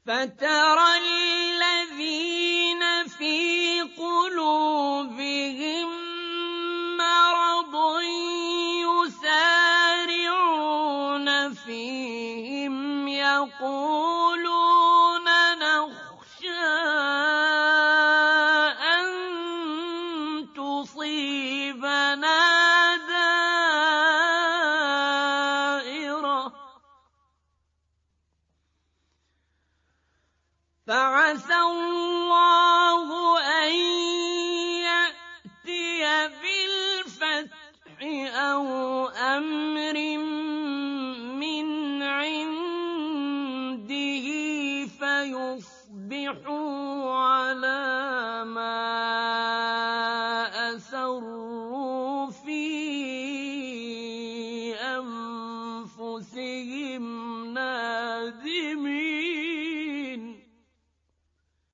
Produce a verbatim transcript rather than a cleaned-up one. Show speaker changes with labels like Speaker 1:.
Speaker 1: فَتَرَى الَّذِينَ فِي قُلُوبِهِم مَّرَضٌ يُسَارِعُونَ فِيهِمْ يَقُولُونَ نَخْشَىٰ أَن تُصِيبَنَا دَائِرَةٌ ۚ فَعَسَى اللَّهُ أَن يَأْتِيَ بِالْفَتْحِ أَوْ أَمْرٍ مِّنْ عِندِهِ فَيُصْبِحُوا